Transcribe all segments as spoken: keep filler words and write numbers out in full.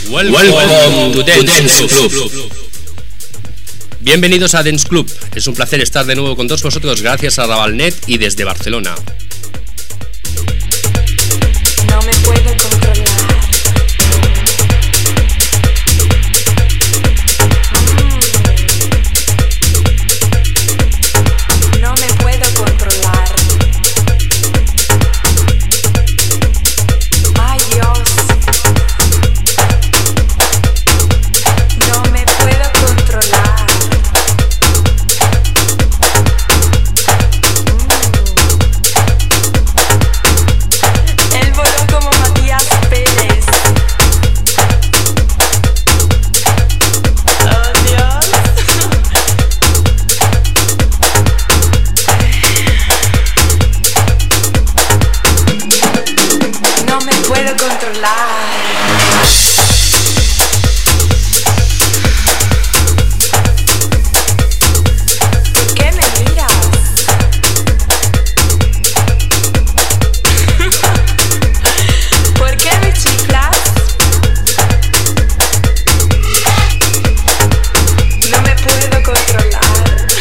Welcome, Welcome to Dance, Dance Club. Club. Bienvenidos a Dance Club. Es un placer estar de nuevo con todos vosotros gracias a Ravalnet y desde Barcelona. No me puedo controlar. No me puedo controlar. Ay, Dios. No me puedo controlar. Él voló como Matías Pérez. Oh, Dios. No me puedo controlar. ¿Por qué me miras? ¿Por qué me chiflas? No me puedo controlar.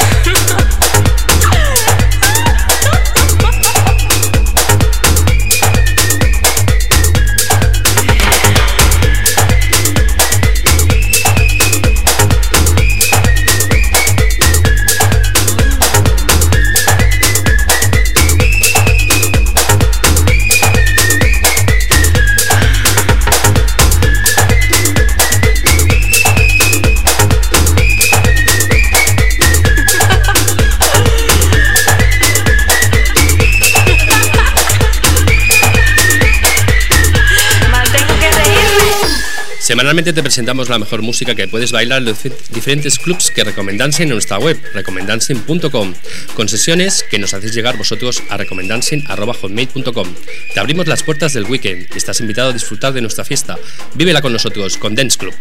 Mantengo que reírme. Semanalmente te presentamos la mejor música que puedes bailar en los diferentes clubs que recomendanse en nuestra web, recomendancing punto com, con sesiones que nos hacéis llegar vosotros a recomendancing arroba hotmail punto com. Te abrimos las puertas del weekend y estás invitado a disfrutar de nuestra fiesta. Vívela con nosotros, con Dance Club.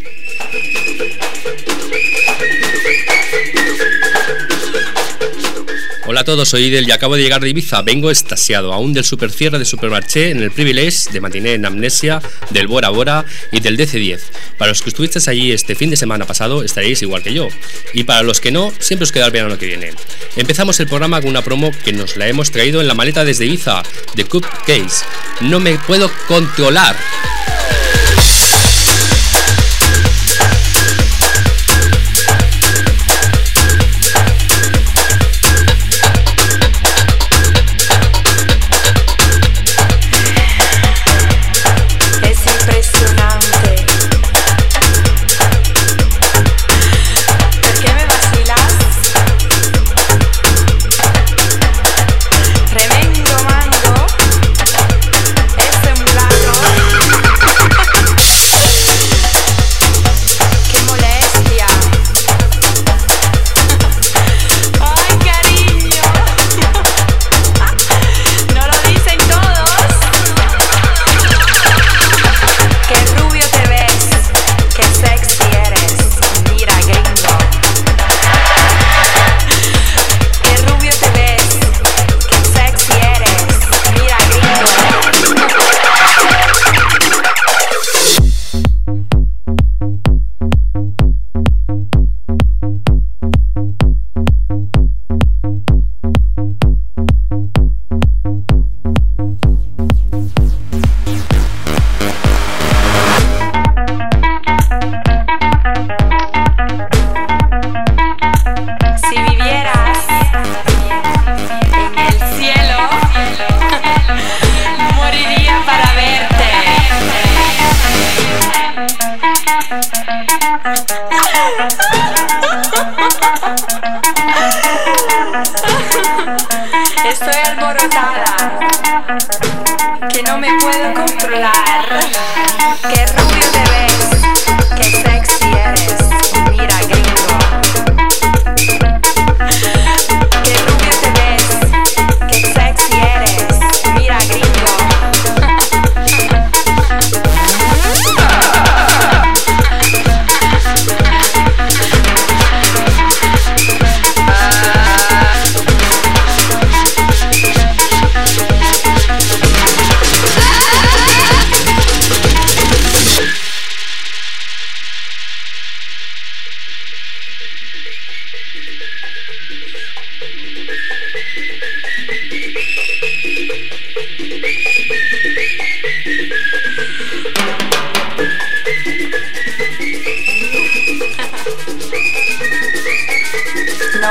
Hola a todos, soy Idel y acabo de llegar de Ibiza. Vengo extasiado, aún del supercierre de Supermarché en el Privilege, de Matiné en Amnesia, del Bora Bora y del D C diez. Para los que estuvisteis allí este fin de semana pasado, estaréis igual que yo. Y para los que no, siempre os queda el verano que viene. Empezamos el programa con una promo que nos la hemos traído en la maleta desde Ibiza, de Cupcase. No me puedo controlar. Es impresionante. ¿Por qué me vacilas? Tremendo mango. Es un milagro.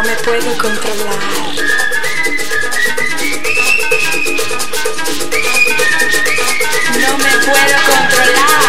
me puedo controlar. No me puedo controlar.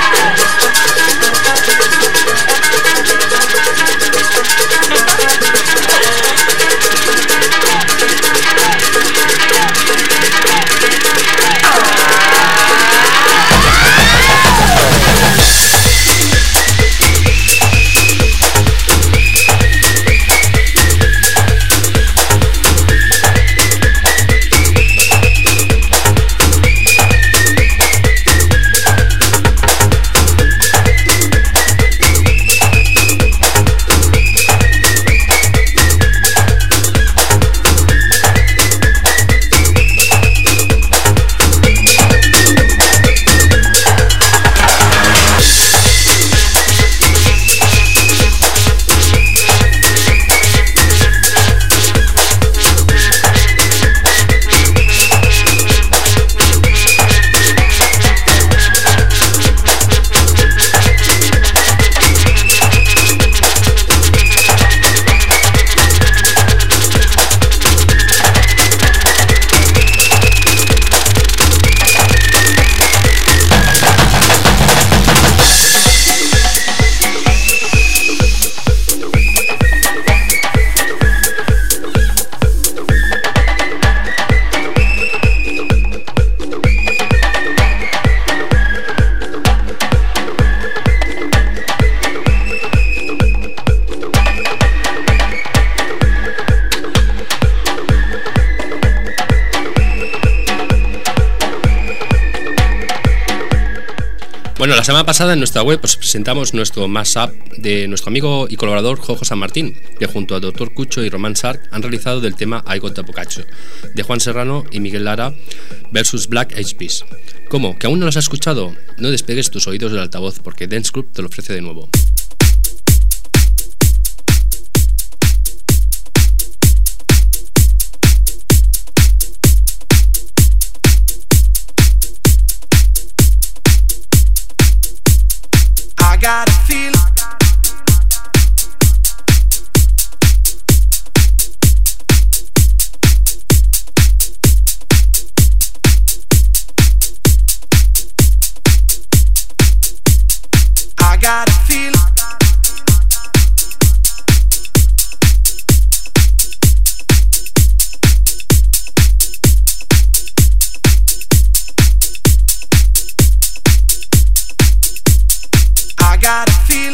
Bueno, la semana pasada en nuestra web os presentamos nuestro mashup de nuestro amigo y colaborador Jojo San Martín, que junto a Doctor Cucho y Román Sark han realizado del tema I Got a Boccaccio, de Juan Serrano y Miguel Lara versus Black Eyed Peas. ¿Cómo? ¿Que aún no los has escuchado? No despegues tus oídos del altavoz porque Dance Club te lo ofrece de nuevo. Got a feel I got a feel I got a feel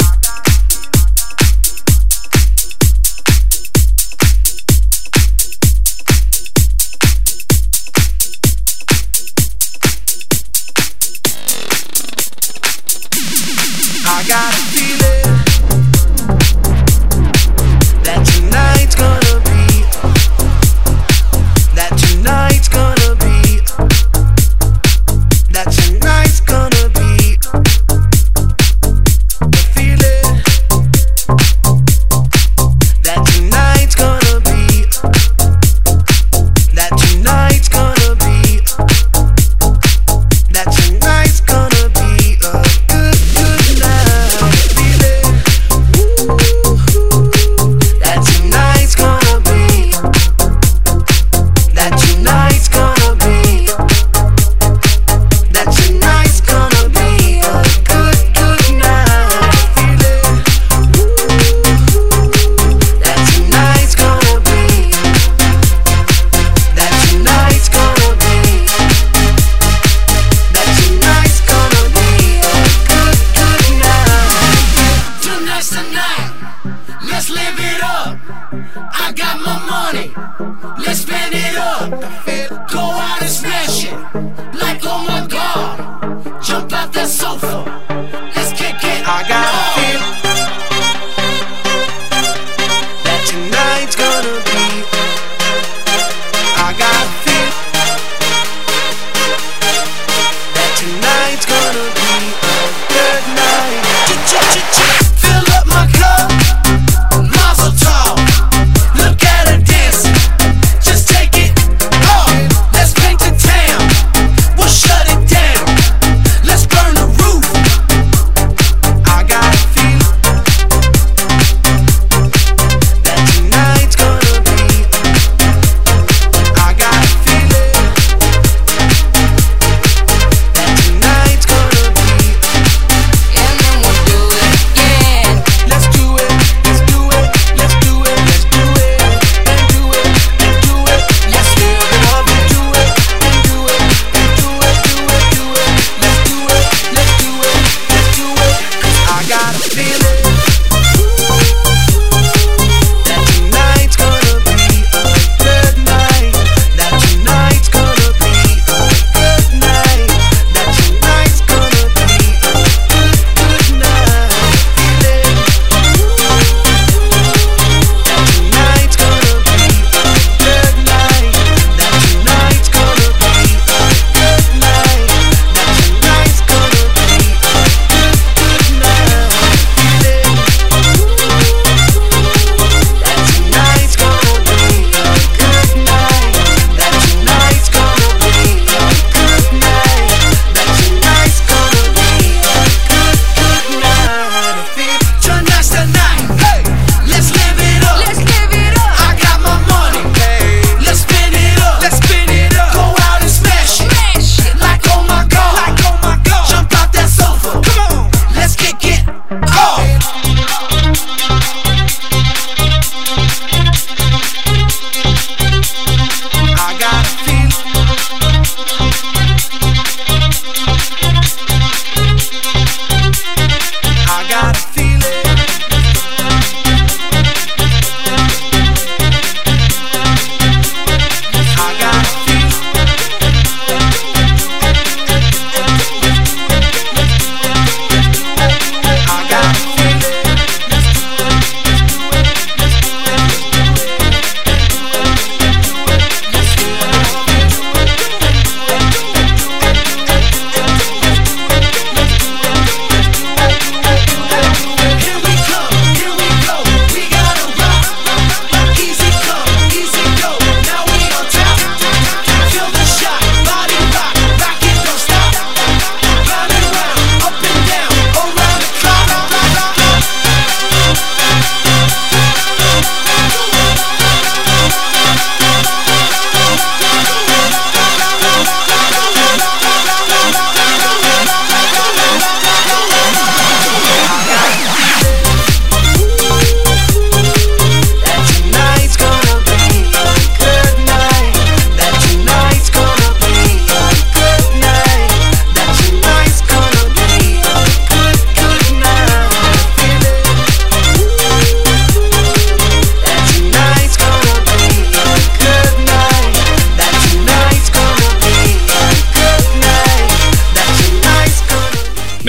I got a feeling that tonight's gonna be that tonight's gonna be that tonight's gonna be the feeling that tonight's gonna be that tonight's gonna be that tonight's gonna be a good good night feeling.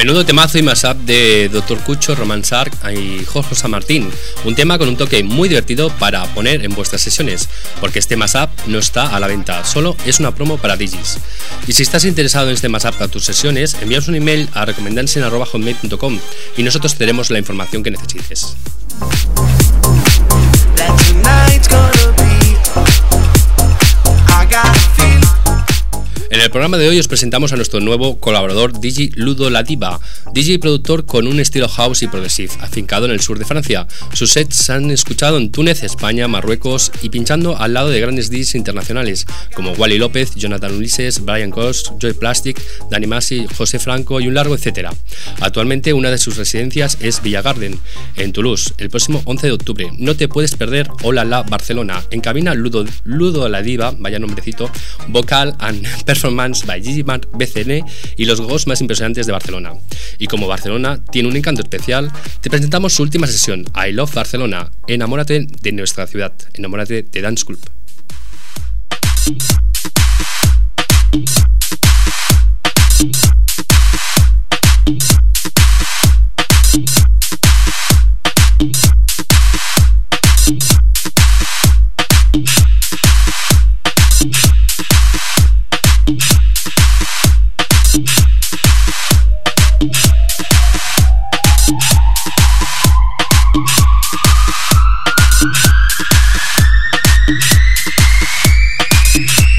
Menudo temazo y mashup de doctor Cucho, Román Sark y Jorge San Martín. Un tema con un toque muy divertido para poner en vuestras sesiones, porque este mashup no está a la venta, solo es una promo para D Js. Y si estás interesado en este mashup para tus sesiones, envíanos un email a recomendansen arroba hotmail punto com y nosotros te daremos la información que necesites. That tonight's gonna be. I got a feeling. En el programa de hoy os presentamos a nuestro nuevo colaborador D J Ludo La Diva, D J y productor con un estilo house y progressive, afincado en el sur de Francia. Sus sets se han escuchado en Túnez, España, Marruecos y pinchando al lado de grandes D Js internacionales como Wally López, Jonathan Ulises, Brian Cox, Joy Plastic, Dani Masi, José Franco y un largo etcétera. Actualmente una de sus residencias es Villa Garden, en Toulouse, el próximo once de octubre. No te puedes perder Hola La Barcelona. En cabina Ludo, Ludo La Diva, vaya nombrecito, vocal and performance by Gigi B C N y los ghosts más impresionantes de Barcelona. Y como Barcelona tiene un encanto especial, te presentamos su última sesión, I Love Barcelona. Enamórate de nuestra ciudad, enamórate de Dance Club. We'll be right back.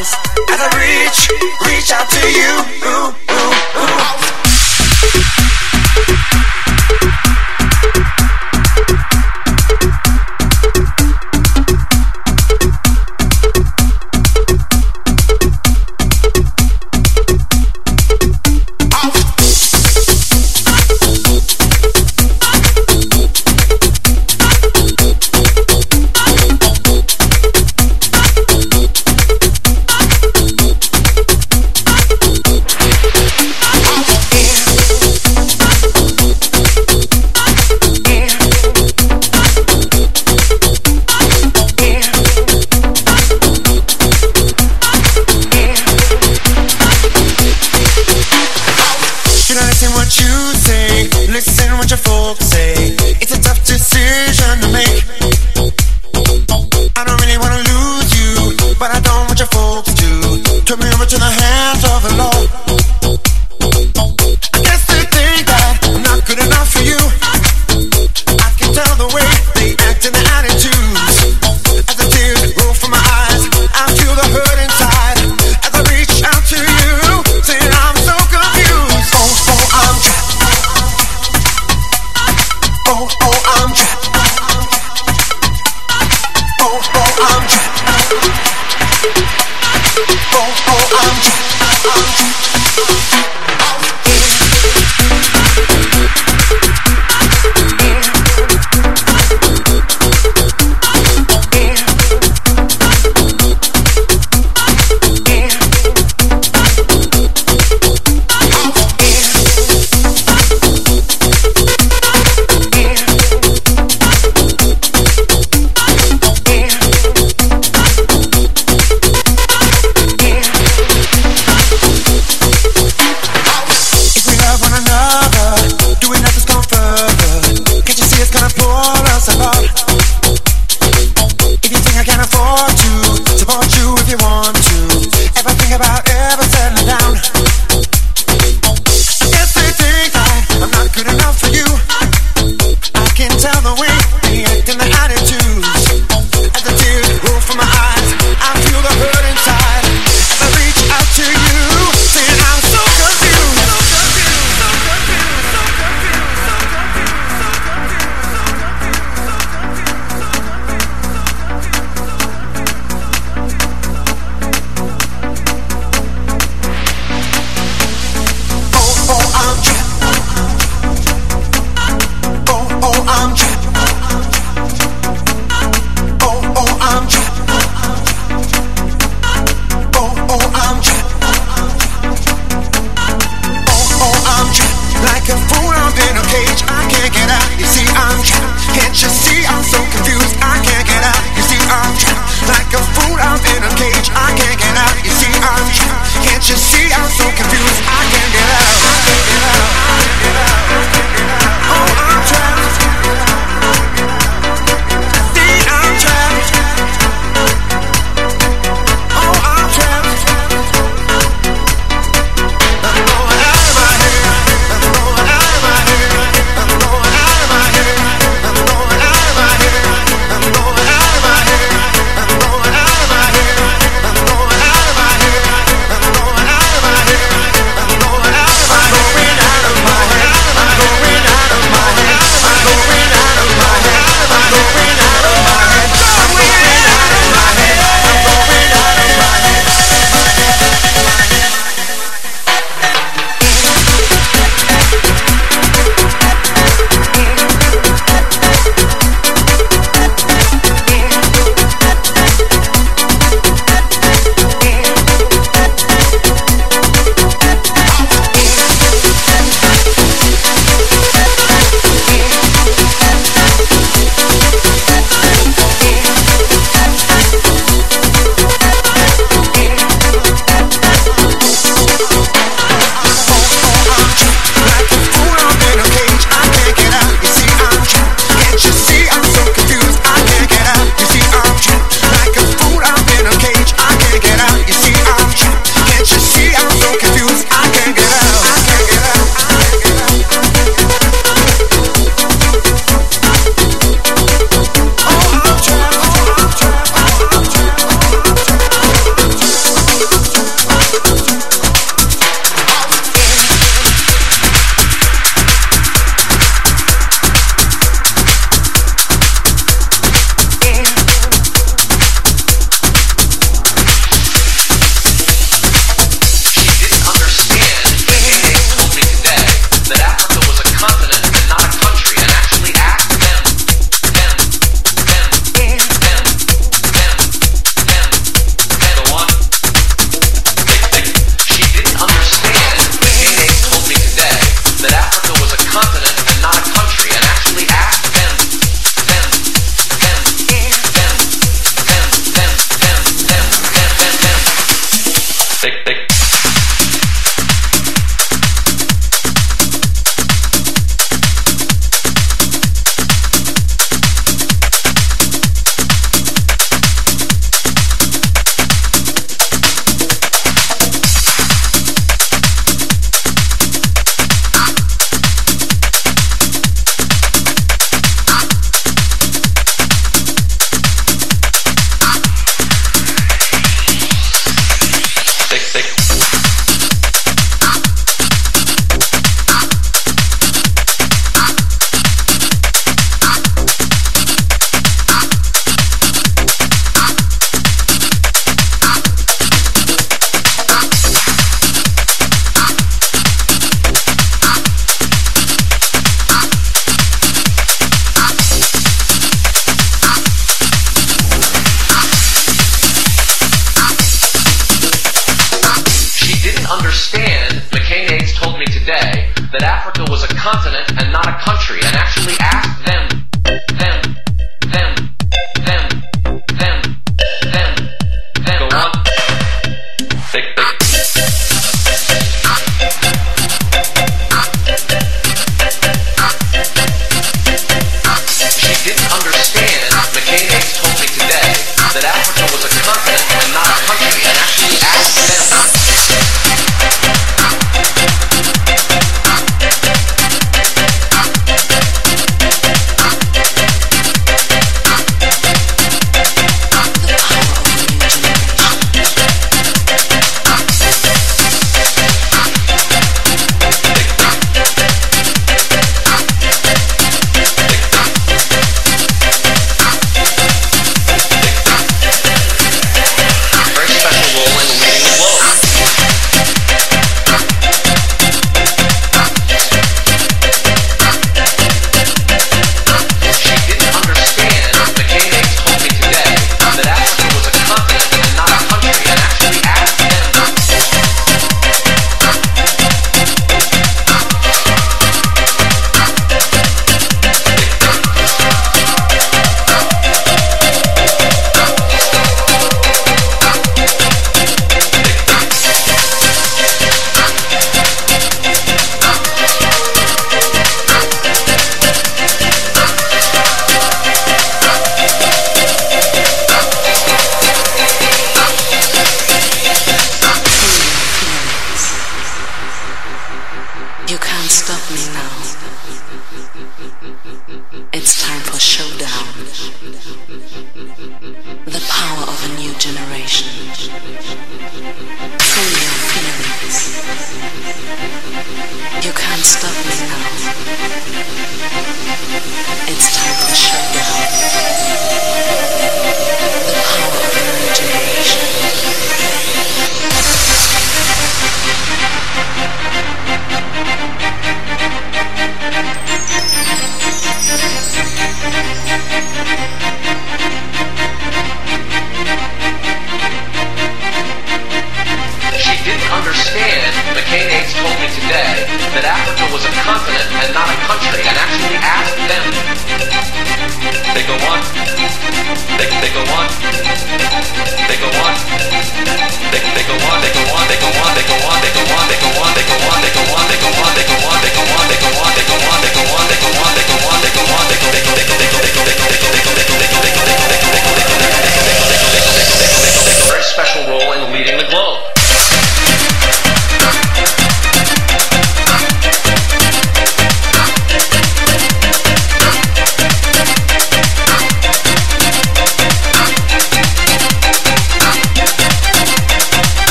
eyes as I reach, reach out to you. Ooh, ooh, ooh.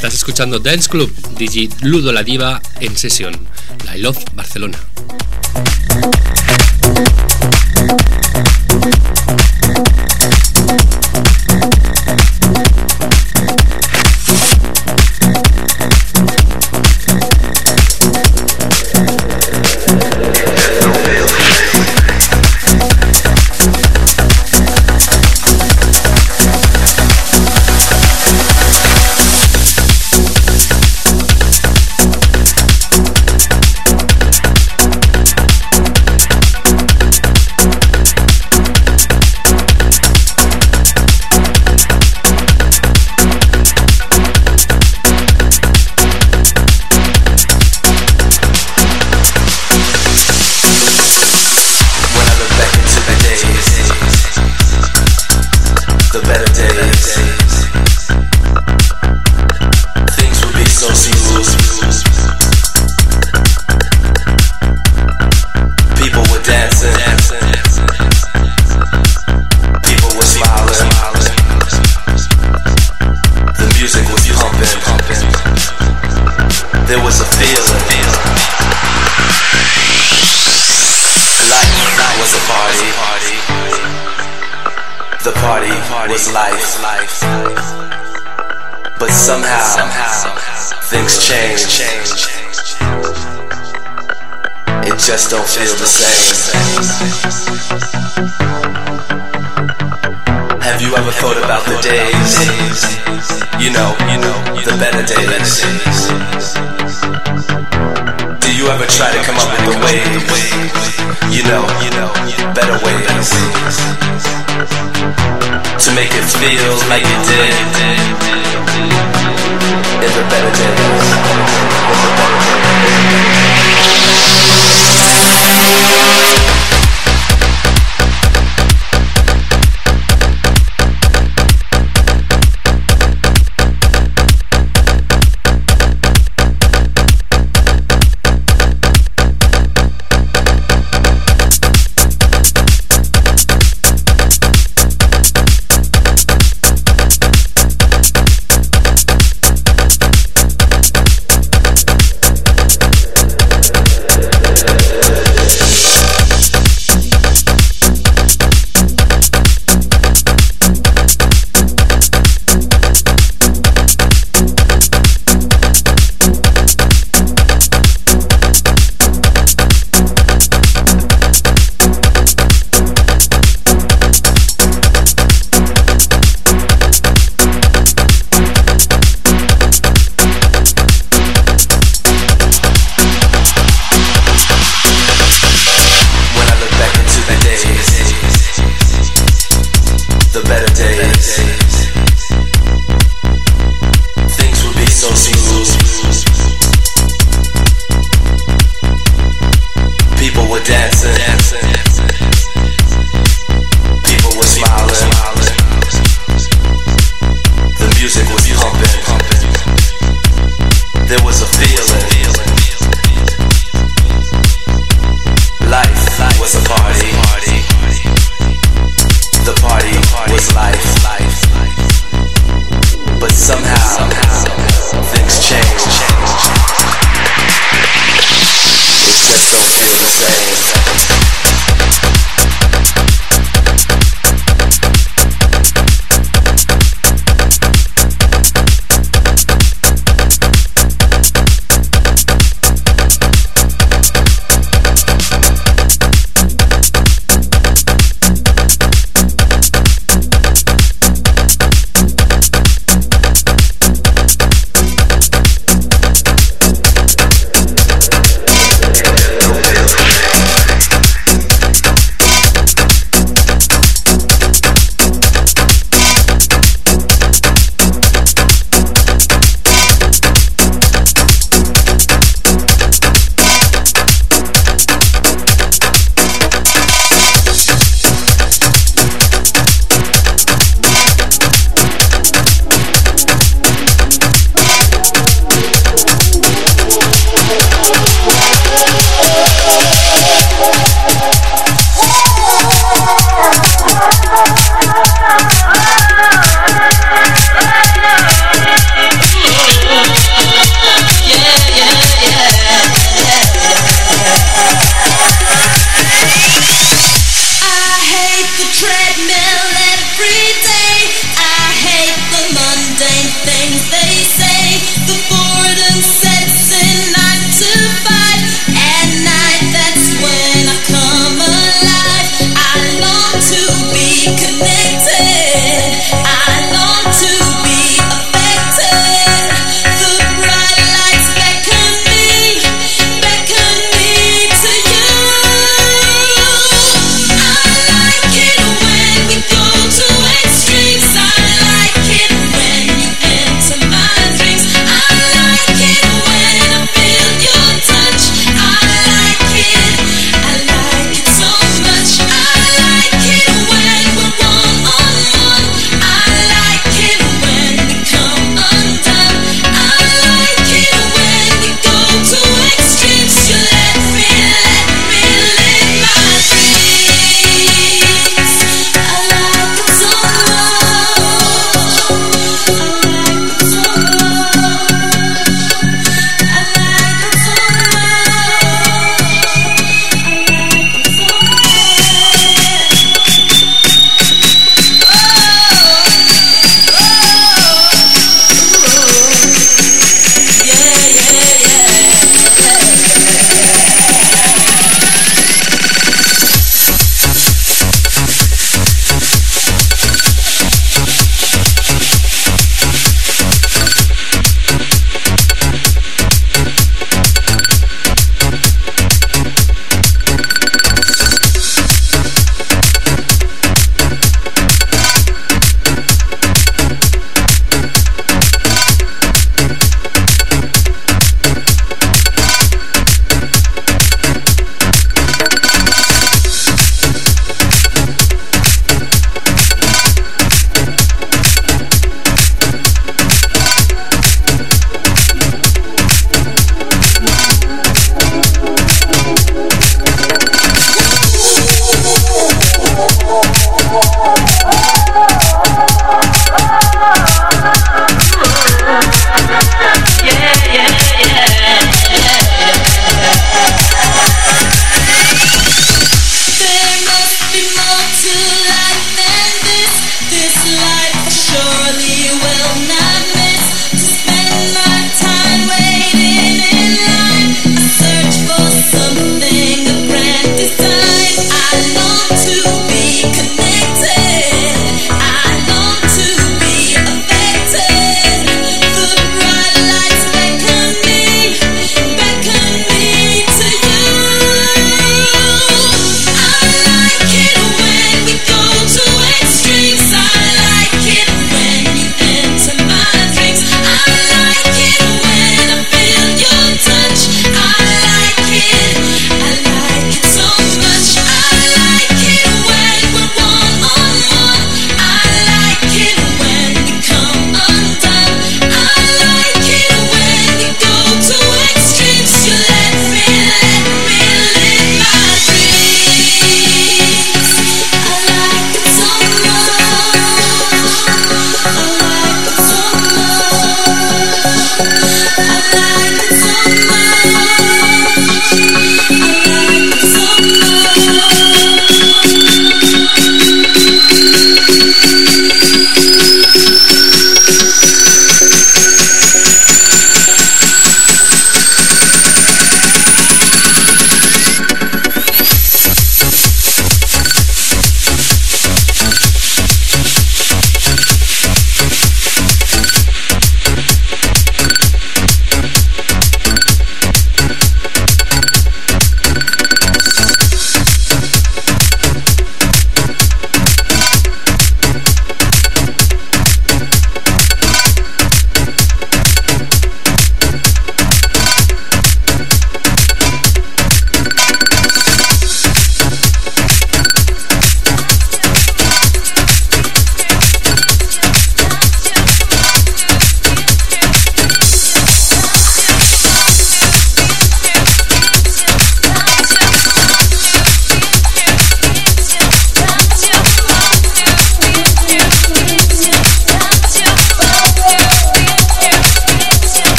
Estás escuchando Dance Club, D J Ludo La Diva en sesión. I Love Barcelona. Was life, but somehow, somehow things change. It just don't feel the same. Have you ever thought about the days? You know, you know, the better days. Do you ever try to come up with a way? You know, you know, better ways. To make it feel like it did in the better days. In the better somehow, somehow things change.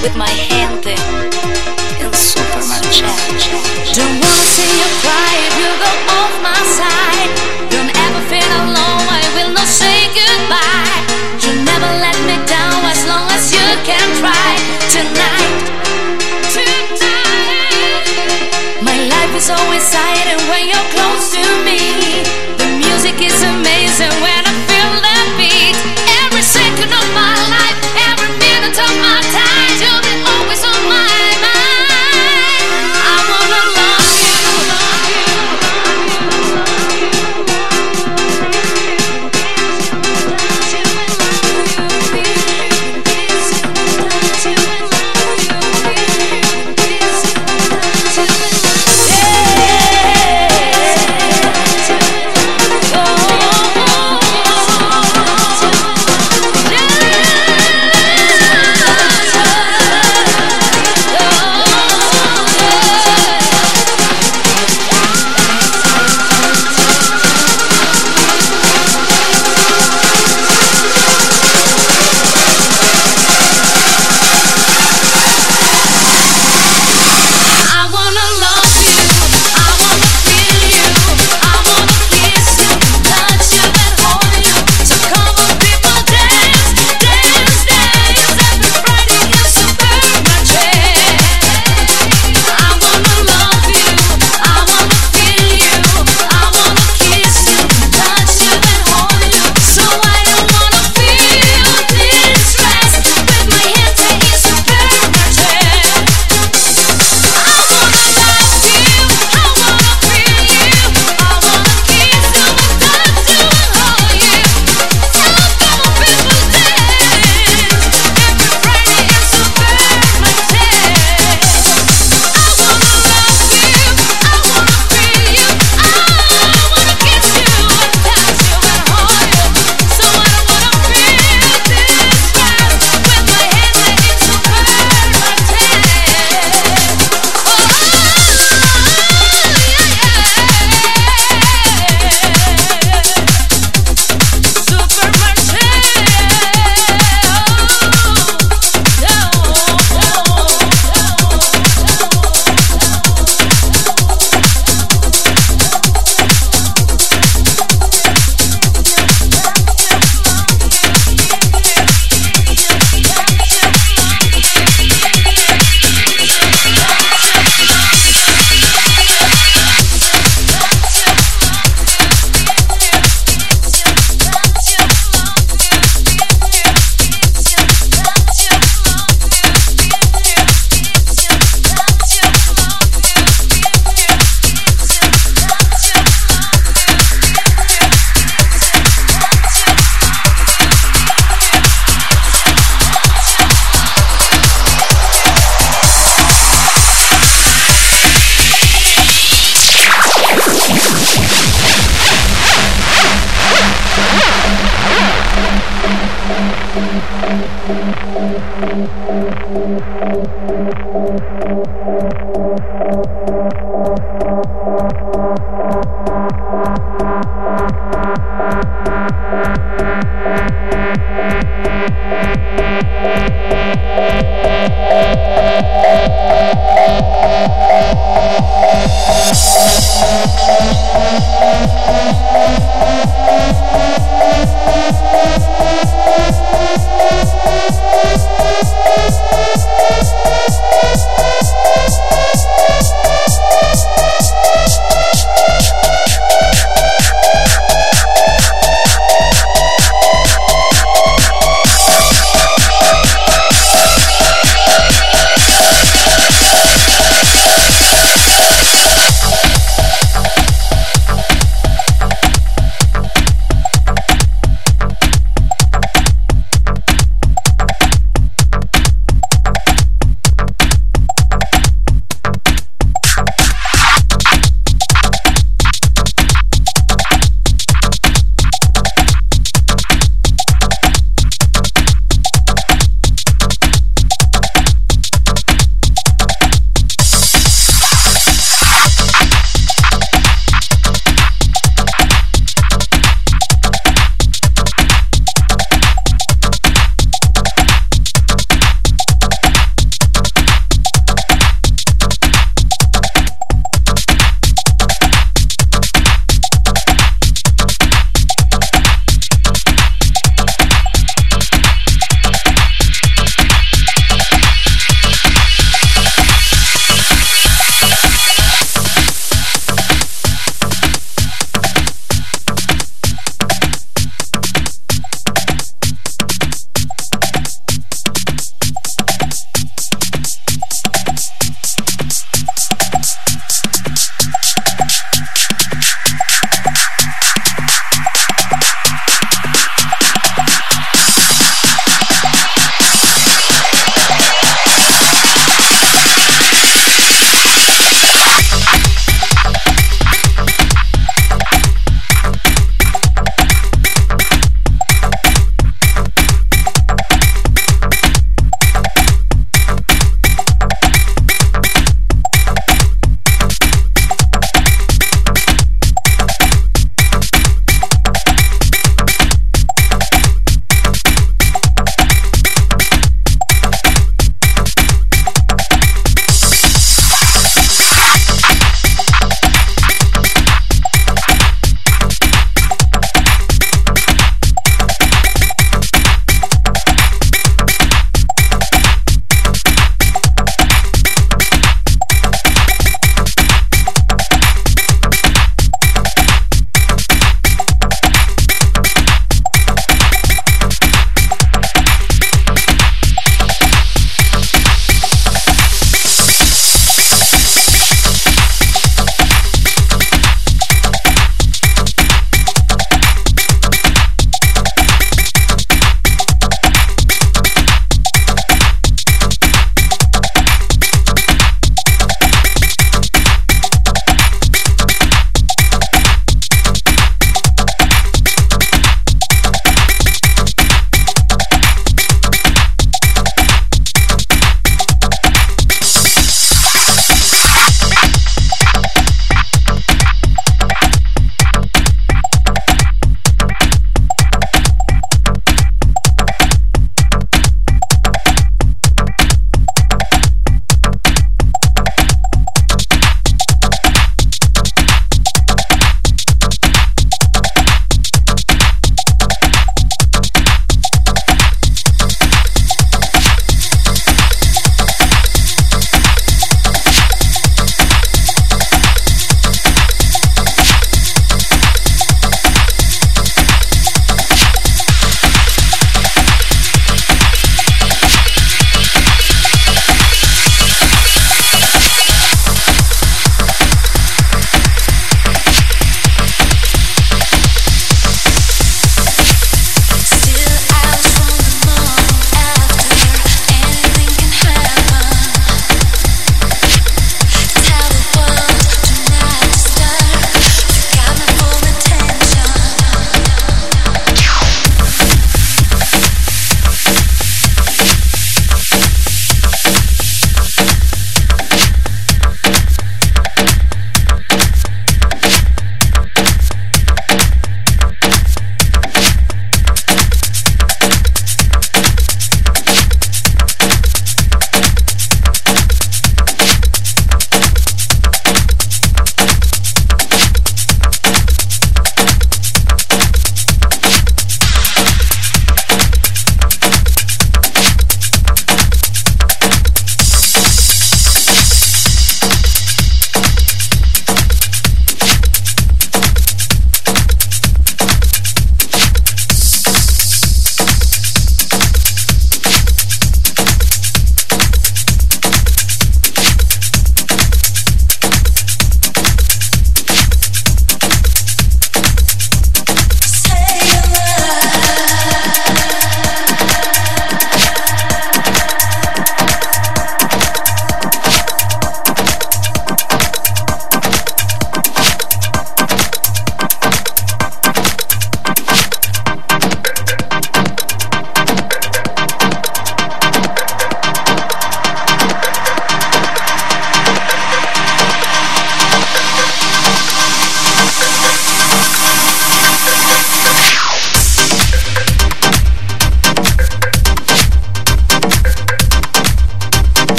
with my gente in Supermarché. Don't wanna see you cry if you go off my side. Don't ever feel alone, I will not say goodbye. You never let me down as long as you can try. Tonight, tonight, my life is always silent when you're close to me. The music is amazing when I feel the beat. Every second of my life, every minute of my time, you'll be always on my mind. I wanna love you, love you,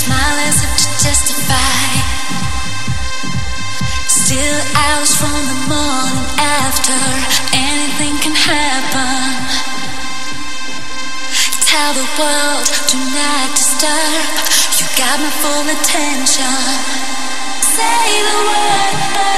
smile as if to testify. Still hours from the morning after, anything can happen. Tell the world, do not disturb. You got my full attention. Say the word.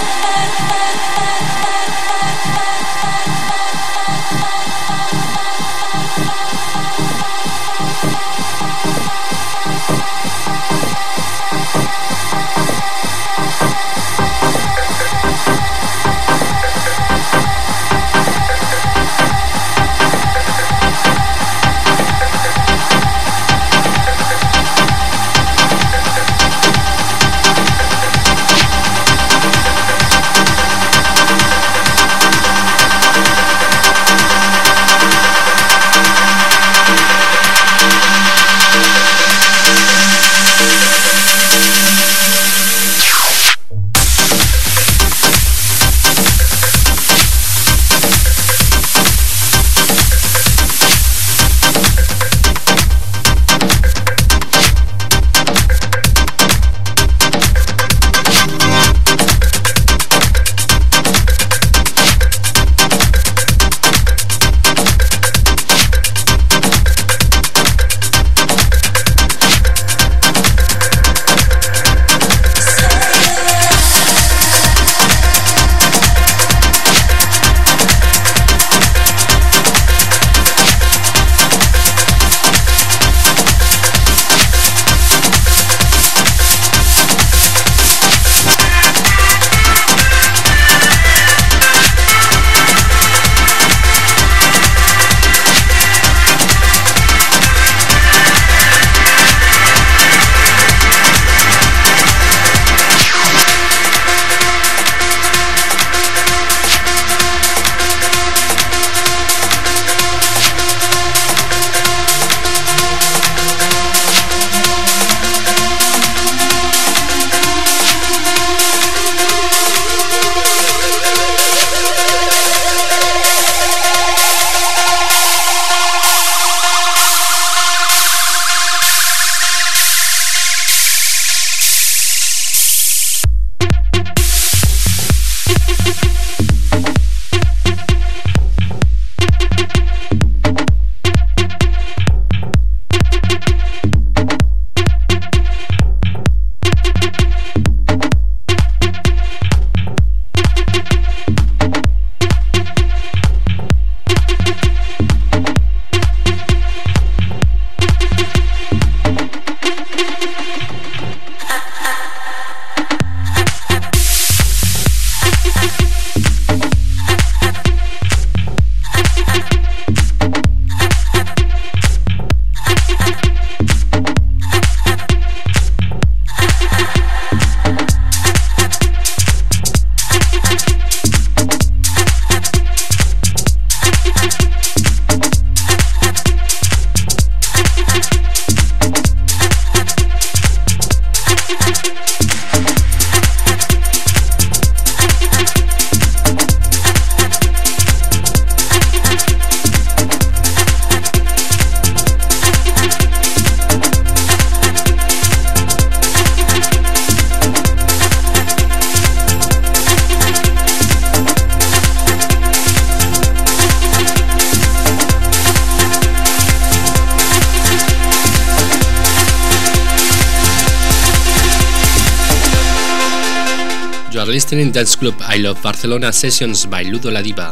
You are listening Dance Club I Love Barcelona Sessions by Ludo La Diva.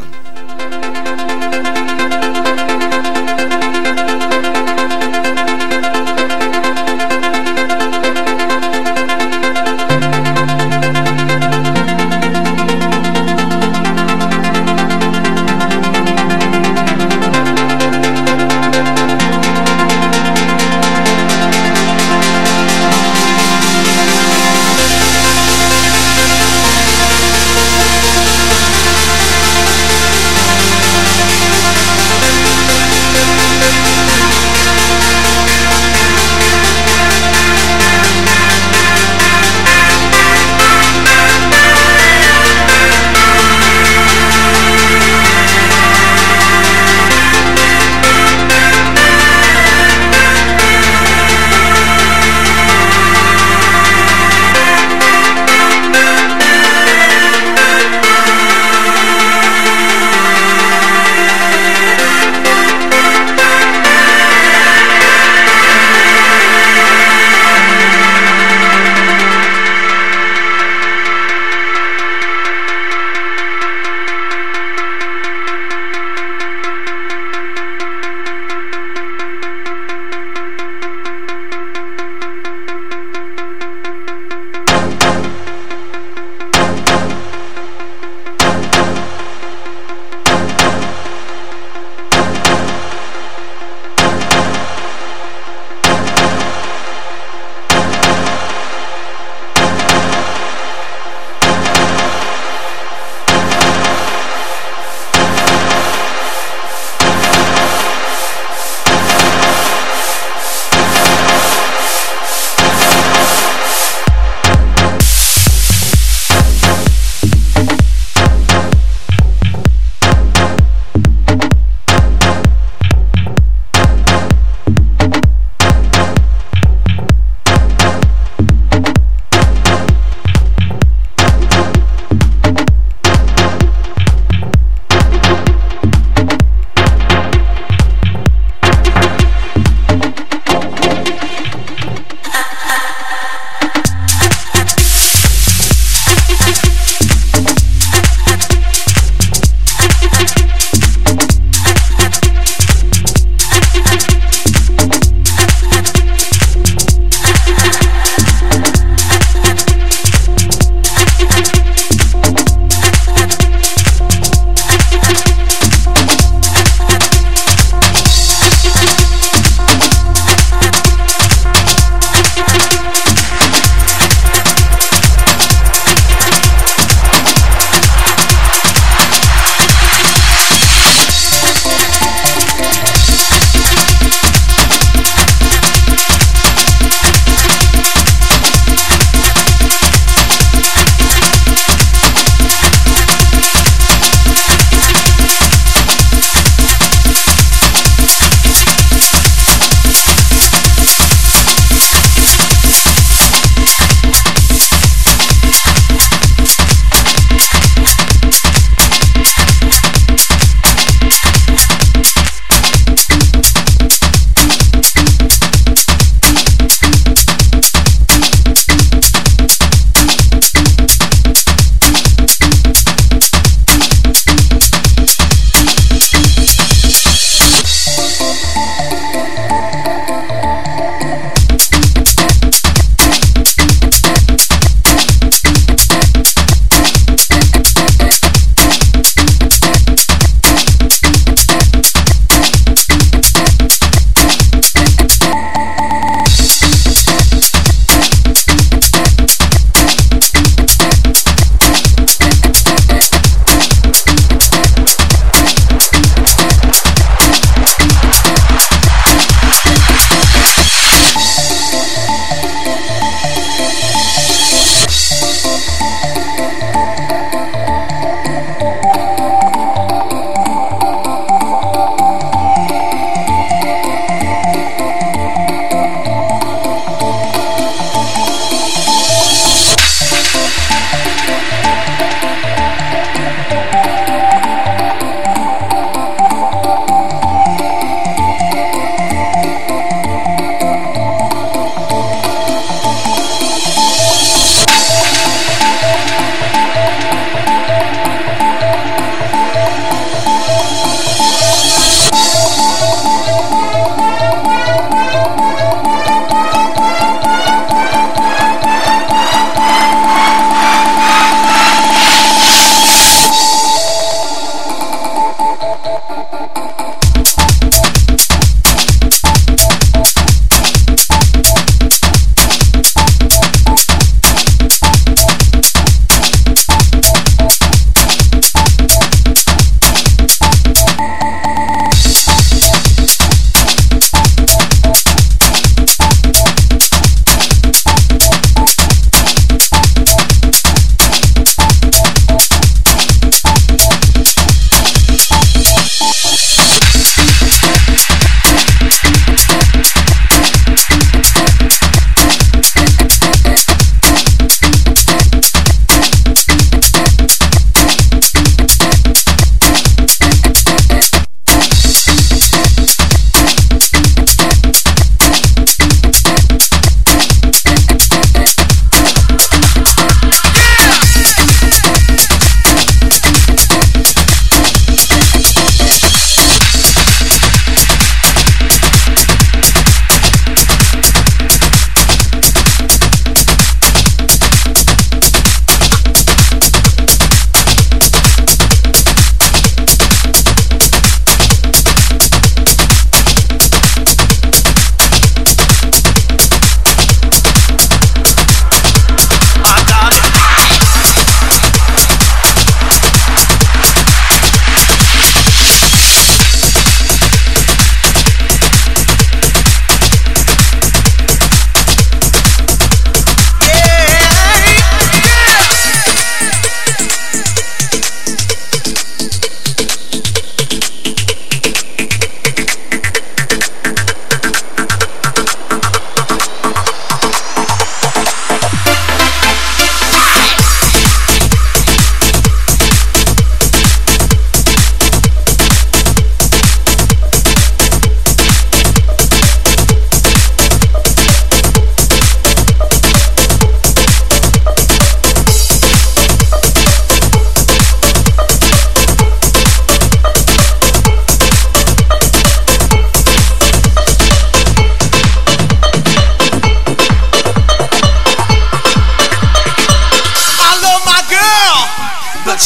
We'll be right back.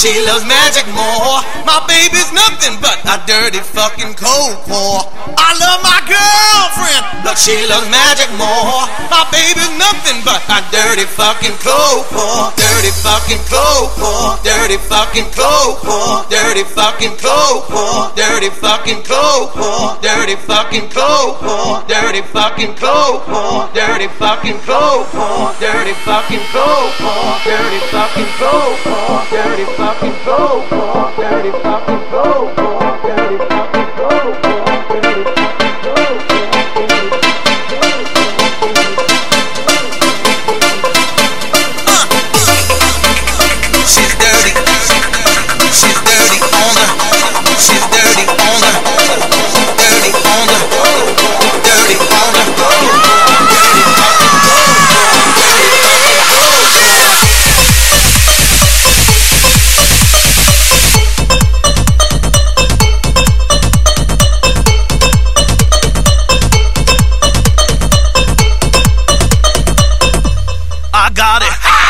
she loves magic more. My baby's nothing but a dirty fucking cold core. I love my girlfriend, but she loves magic more. My baby's nothing but a dirty fucking cold core. Dirty fucking cold core. Dirty fucking cold core. Dirty fucking cold core. Dirty fucking cold core. Dirty fucking cold core. Dirty fucking cold core. Dirty fucking cold core. Dirty fucking cold core. Dirty fucking cold core. Dirty fucking cold core. Dirty fucking cold core. Dirty fucking cold core. Dirty fucking cold core. She's dirty. She's dirty on the. She's dirty on the. Dirty on the. Dirty on the. Dirty fucking cold core. Dirty fucking cold core. I got it.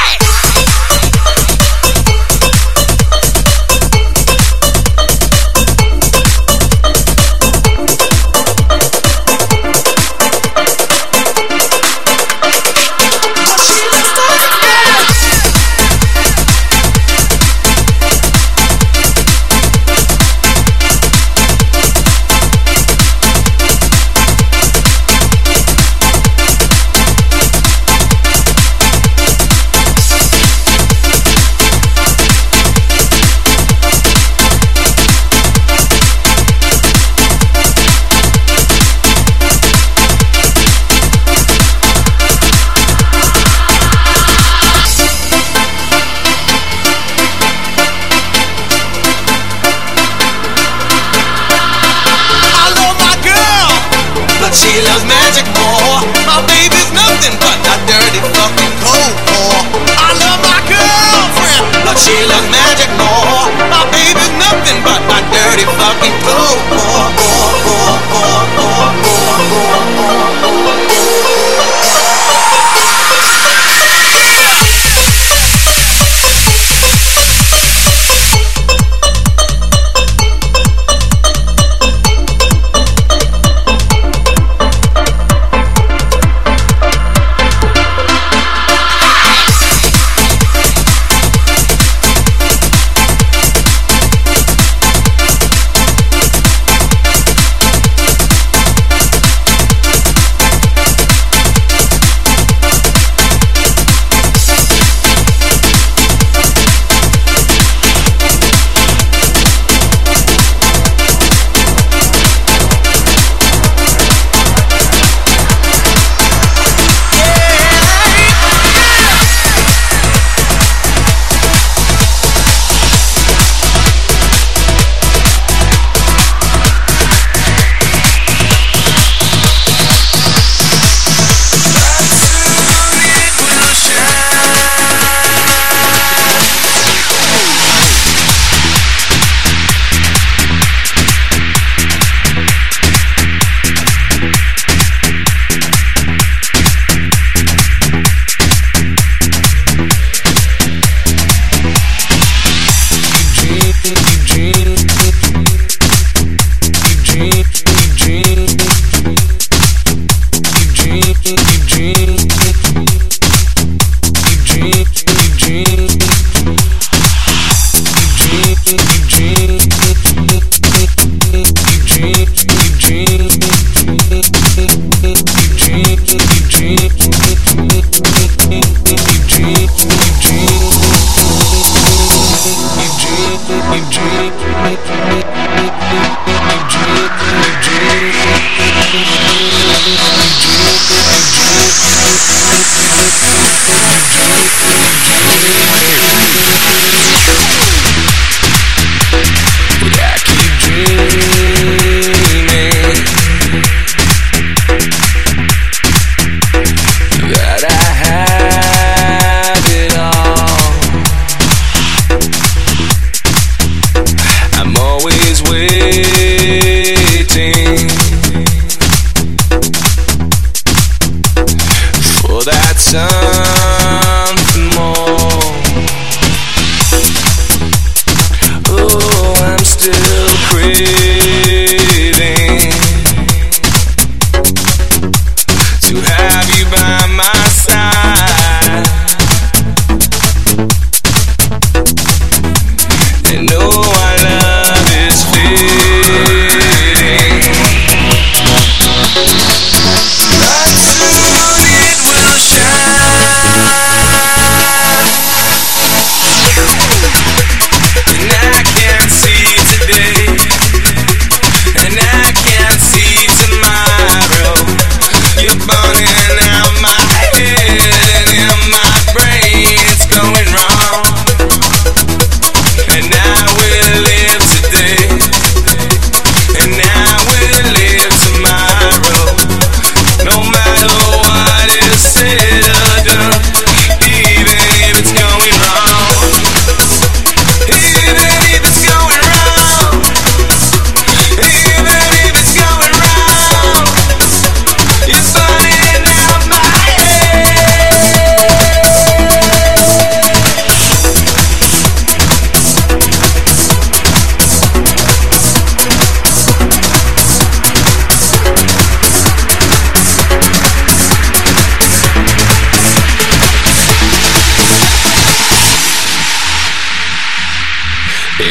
She loves magic more. My baby's nothing but a dirty fucking cold core. I love my girlfriend, but she loves magic more. My baby's nothing but a dirty fucking cold core. Core, core, core, core, core, core, core, core.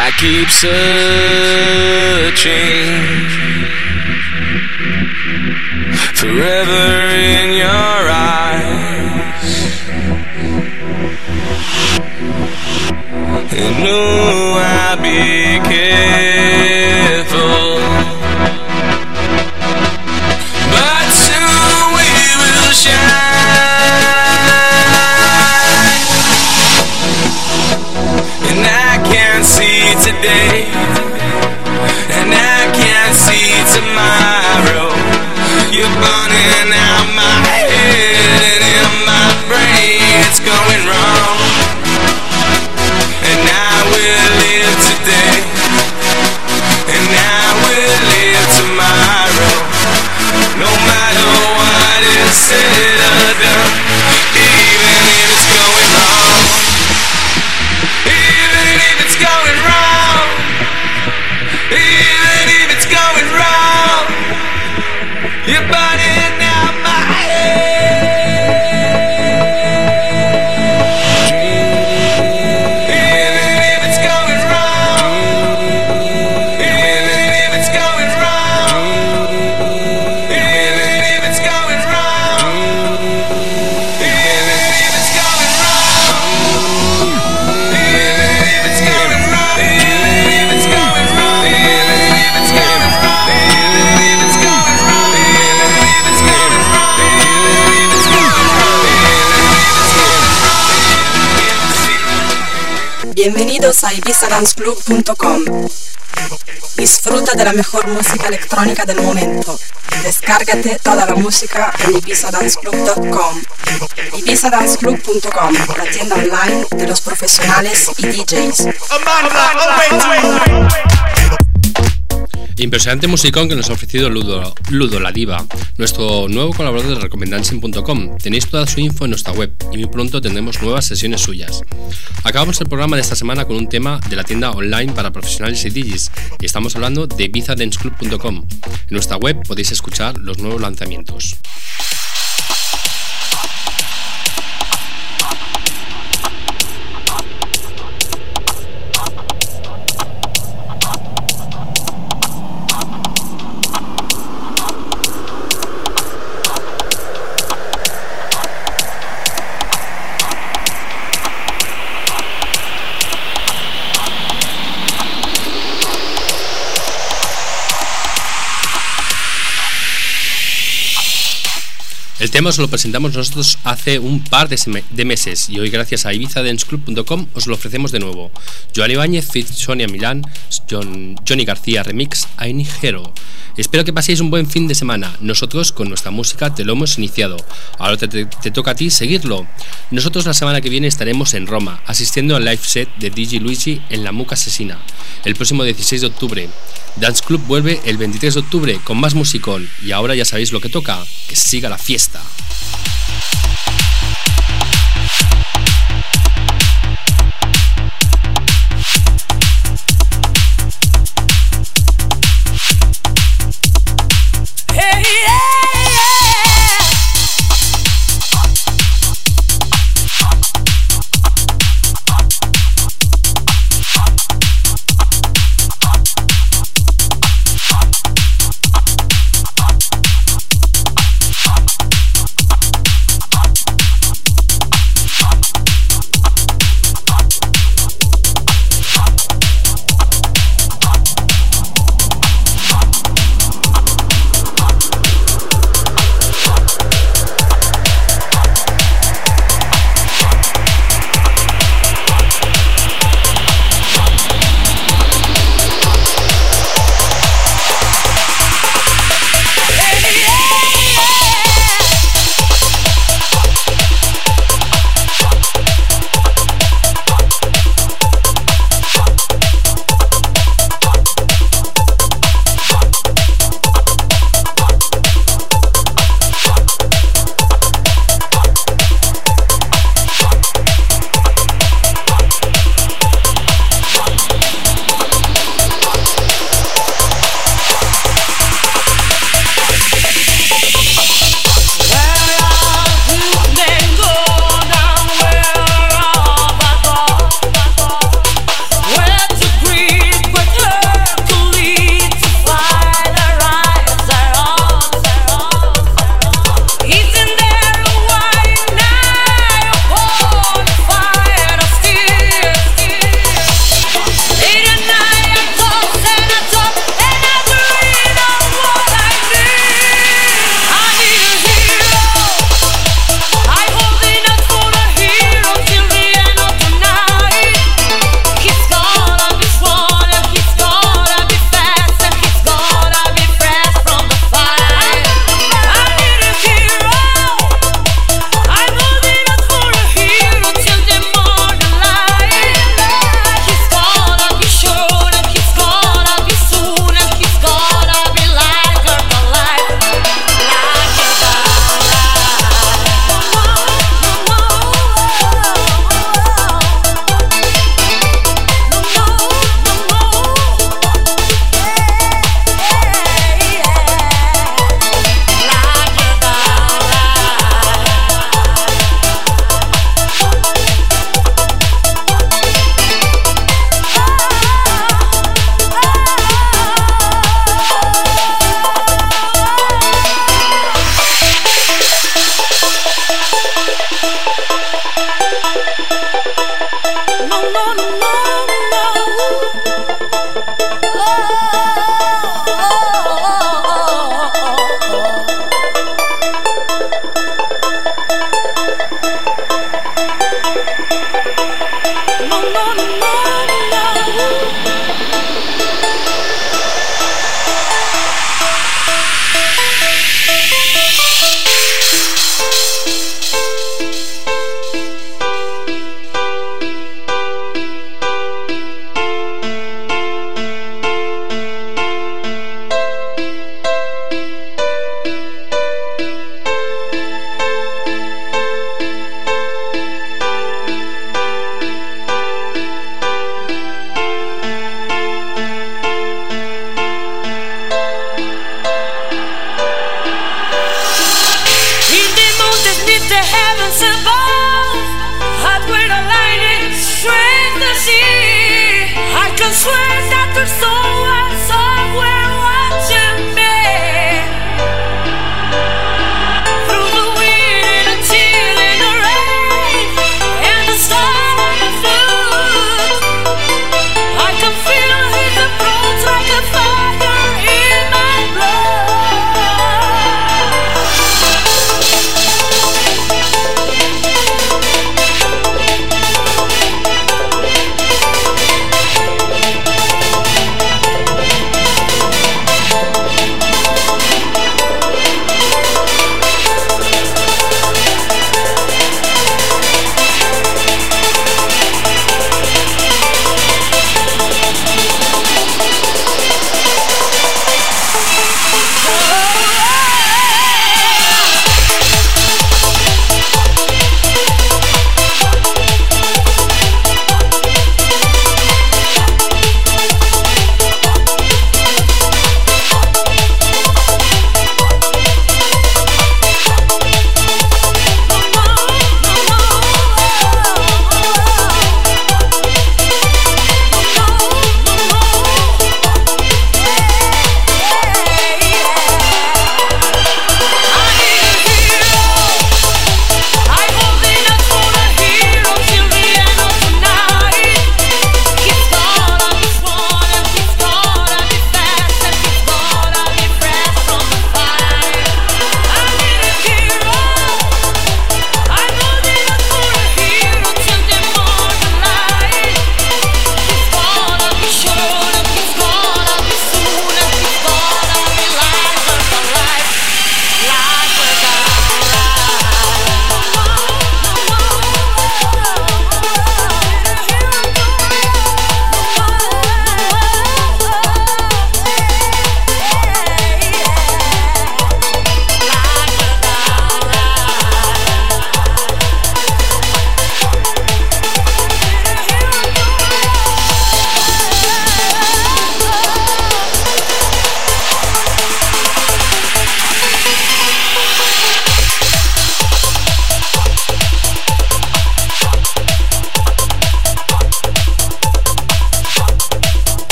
I keep searching forever in your eyes, and no, I'll be careful, but soon we will shine, and I can't see today, and I can't see tomorrow. You're burning out my head and in my brain it's going wrong. And I will live today, and I will live tomorrow, no matter what is said or done, even if it's going wrong, even if it's going wrong, even if it's going wrong. You're burning out my head, even if it's going wrong, even if it's going wrong, even if it's going wrong, even if it's going wrong, even if it's going wrong, even if it's going wrong, even if it's going wrong, even if it's going wrong. Bienvenidos a ibiza dance club punto com. Disfruta de la mejor música electrónica del momento. Descárgate toda la música en ibiza dance club punto com. ibiza dance club punto com, la tienda online de los profesionales y D Js. Impresionante musicón que nos ha ofrecido Ludo, Ludo la Diva, nuestro nuevo colaborador de recomendancing punto com. Tenéis toda su info en nuestra web y muy pronto tendremos nuevas sesiones suyas. Acabamos el programa de esta semana con un tema de la tienda online para profesionales y D Js y estamos hablando de ibiza dance club punto com. En nuestra web podéis escuchar los nuevos lanzamientos. El tema os lo presentamos nosotros hace un par de, de meses y hoy gracias a ibiza dance club punto com os lo ofrecemos de nuevo. Joan Ibáñez, Fit Sonia Milán, John, Johnny García Remix, I Need Hero. Espero que paséis un buen fin de semana. Nosotros con nuestra música te lo hemos iniciado. Ahora te, te, te toca a ti seguirlo. Nosotros la semana que viene estaremos en Roma, asistiendo al live set de D J Luigi en la Muca Asesina, el próximo dieciséis de octubre. Dance Club vuelve el veintitrés de octubre con más musicón y ahora ya sabéis lo que toca, que siga la fiesta.